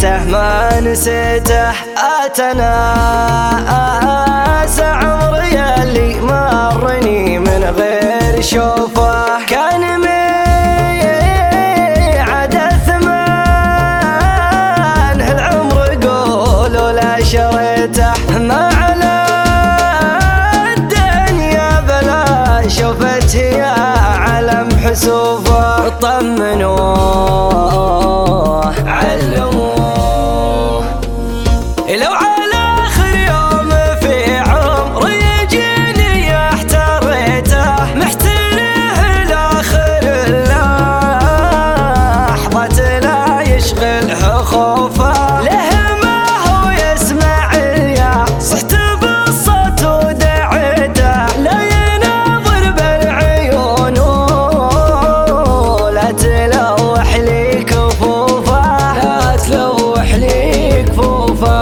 نسيته ما نسيته أتناسى عمري اللي مرني من غير شوفه. كان ميعاد ثمان هالعمر قولوا لا شريته، ما على الدنيا بلا شوفت يا علم حسوفه. طمنوه علموه لو على آخر يوم في عمري يجيني احتريته، محتره لآخر اللحظة لا يشغله خوفه. له ما هو يسمع يا صحت بالصوت ودعيته، لا يناظر بالعيون لا تلوح لي كفوفه، لا تلوح لي كفوفه.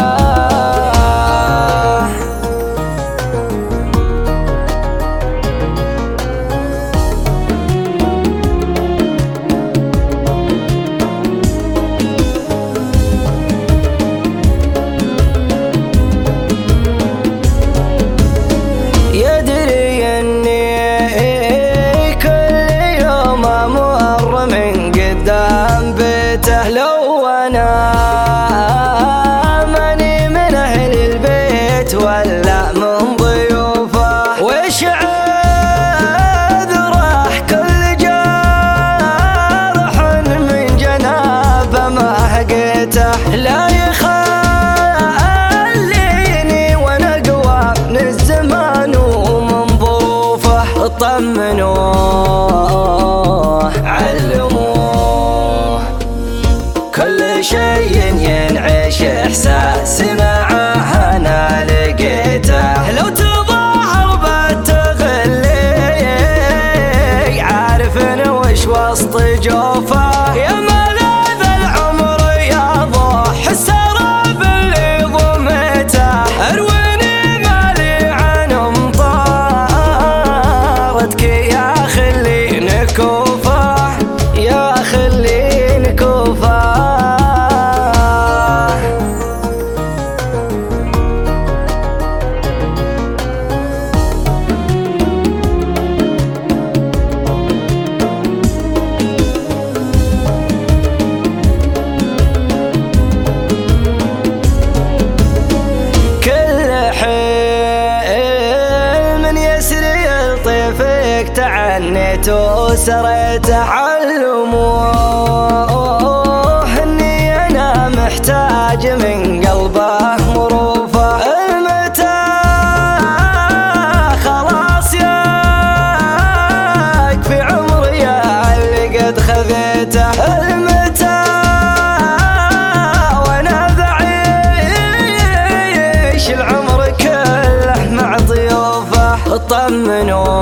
يدري اني كل يوم امر من قدام بيته، لو انا ماني من اهل البيت ولا من ضيوفه. وش عذره كل جارح من جنابه ما هقيته، لا يخليني وانا اقوى من الزمان ومن ظروفه. طمنوه علموه كل شيء ينعش احساس معاه انا لقيته، لو تظاهر بالتغلي عارف انا وش وسط جوفه. يا ملاذ العمر يا ضوح السراب اللي ضميته، ارويني مالي عن امطارتك يا خلي نكوفه، يا خلي نكوفه. كل حلم يسري لطيفك تعنيت وسريت، علموه اني انا محتاج من قلبه مروفه. المتى خلاص يكفي عمري يا اللي قد خذيته، المتى وانا بعيش العمر كله مع ضيوفه. طمنوه